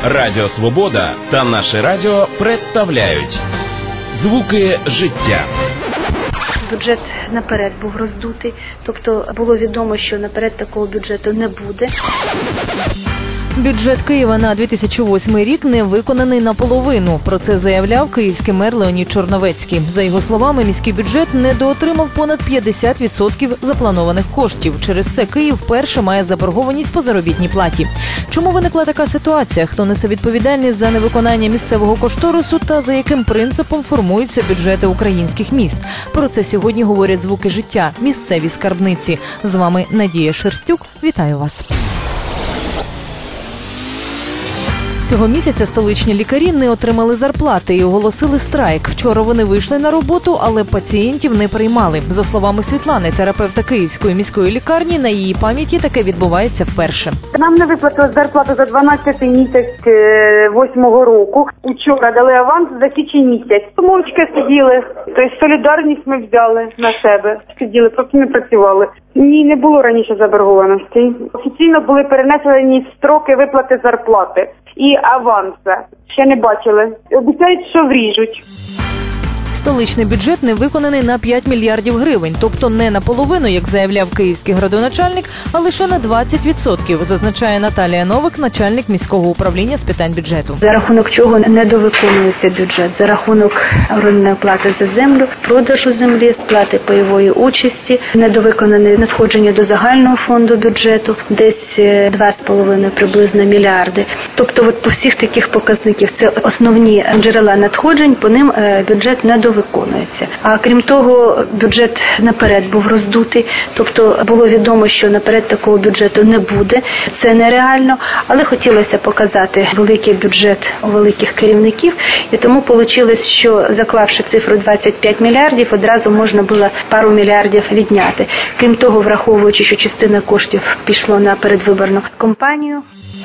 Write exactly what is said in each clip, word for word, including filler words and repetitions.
Радіо Свобода та наше радіо представляють «Звуки життя». Бюджет наперед був роздутий, тобто було відомо, що наперед такого бюджету не буде. Бюджет Києва на дві тисячі восьмий рік не виконаний наполовину. Про це заявляв київський мер Леонід Чорновецький. За його словами, міський бюджет недоотримав понад п'ятдесят відсотків запланованих коштів. Через це Київ вперше має заборгованість по заробітній платі. Чому виникла така ситуація? Хто несе відповідальність за невиконання місцевого кошторису та за яким принципом формуються бюджети українських міст? Про це сьогодні говорять «Звуки життя» – місцеві скарбниці. З вами Надія Шерстюк. Вітаю вас. Цього місяця столичні лікарі не отримали зарплати і оголосили страйк. Вчора вони вийшли на роботу, але пацієнтів не приймали. За словами Світлани, терапевта Київської міської лікарні, на її пам'яті таке відбувається вперше. Нам не виплатили зарплату за дванадцятий місяць восьмого року. Учора дали аванс за січень місяць. Мовчки сиділи, тобто солідарність ми взяли на себе. Сиділи, поки не працювали. Ні, не було раніше заборгованості. Офіційно були перенесені строки виплати зарплати і аванса. Ще не бачили. Обіцяють, що вріжуть. Столичний бюджет не виконаний на п'ять мільярдів гривень, тобто не наполовину, як заявляв київський градоначальник, а лише на двадцять відсотків, зазначає Наталія Новик, начальник міського управління з питань бюджету. За рахунок чого недовиконується бюджет? За рахунок орендної плати за землю, продажу землі, сплати пайової участі, недовиконане надходження до загального фонду бюджету, десь два з половиною приблизно мільярди. Тобто от по всіх таких показників це основні джерела надходжень, по ним бюджет не виконується. А крім того, бюджет наперед був роздутий, тобто було відомо, що наперед такого бюджету не буде. Це нереально, але хотілося показати великий бюджет у великих керівників, і тому вийшло, що заклавши цифру двадцять п'ять мільярдів, одразу можна було пару мільярдів відняти. Крім того, враховуючи, що частина коштів пішло на передвиборну кампанію.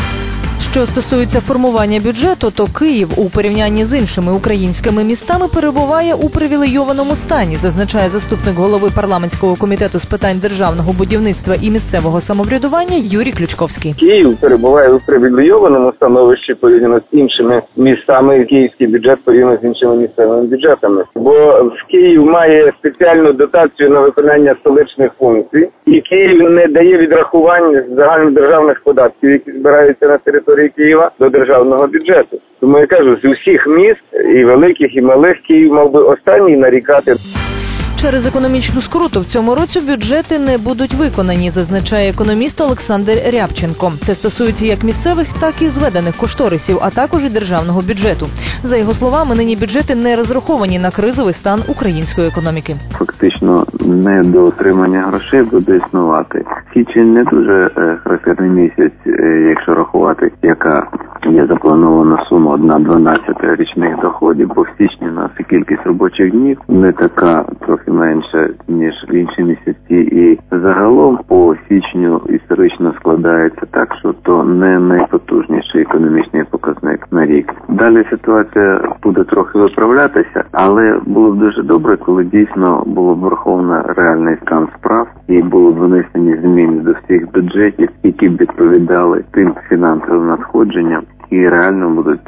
Що стосується формування бюджету, то Київ у порівнянні з іншими українськими містами перебуває у привілейованому стані, зазначає заступник голови парламентського комітету з питань державного будівництва і місцевого самоврядування Юрій Ключковський. Київ перебуває у привілейованому становищі порівняно з іншими містами, київський бюджет порівняно з іншими місцевими бюджетами. Бо в Київ має спеціальну дотацію на виконання столичних функцій, і Київ не дає відрахувань з загальнодержавних податків, які збираються на території Києва, до державного бюджету. Тому я кажу, з усіх міст, і великих, і малих, Київ мав би останній нарікати. Через економічну скруту в цьому році бюджети не будуть виконані, зазначає економіст Олександр Рябченко. Це стосується як місцевих, так і зведених кошторисів, а також і державного бюджету. За його словами, нині бюджети не розраховані на кризовий стан української економіки. Фактично, недоотримання грошей буде існувати. Січень не дуже характерний місяць, якщо рахувати, яка є запланована сума одна дванадцята річних доходів, бо в січні у нас і кількість робочих днів не така, трохи менше, ніж в інші місяці. І загалом по січню історично складається так, що то не найпотужніший економічний показник на рік. Далі ситуація буде трохи виправлятися, але було б дуже добре, коли дійсно було б враховано реальний стан справ і було б внесені зміни до всіх бюджетів, які б відповідали тим фінансовим надходженням, і реально будуть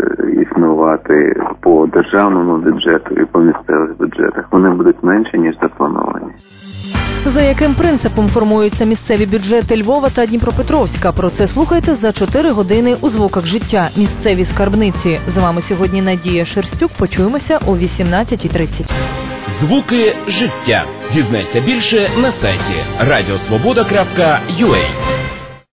існувати по державному бюджету і по місцевих бюджетах. Вони будуть менші, ніж заплановані. За яким принципом формуються місцеві бюджети Львова та Дніпропетровська? Про це слухайте за чотири години у «Звуках життя» – місцеві скарбниці. З вами сьогодні Надія Шерстюк. Почуємося о вісімнадцятій тридцять. «Звуки життя». Дізнайся більше на сайті радіосвобода крапка ю а.